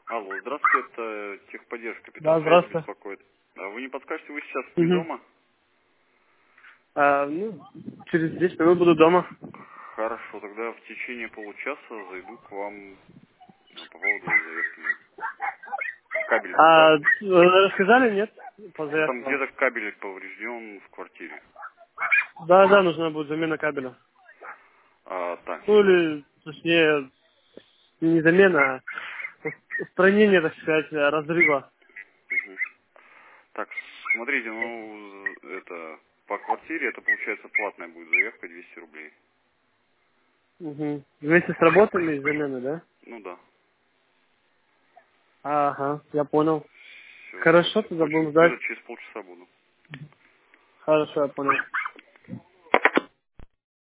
Алло, здравствуйте, это техподдержка Да, 15 здравствуйте. беспокоит. А вы не подскажете, вы сейчас не Мгм. дома? Ну, через 10 минут буду дома. Хорошо, тогда в течение получаса зайду к вам по поводу заявки. Кабель А поставили. рассказали, нет? По Ну заявке там вам? где-то кабель поврежден в квартире. Да, да, нужна будет замена кабеля. Так, Ну, секунду. или, точнее, не замена, а устранение, так сказать, разрыва. Мгм. Так, смотрите, ну, это, по квартире это получается платная будет заявка 200 рублей. Угу. Вместе с работами и заменой, да? Ну да. Ага, я понял. Все, Хорошо, тогда очень, будем где-то ждать. через полчаса буду. Хорошо, я понял.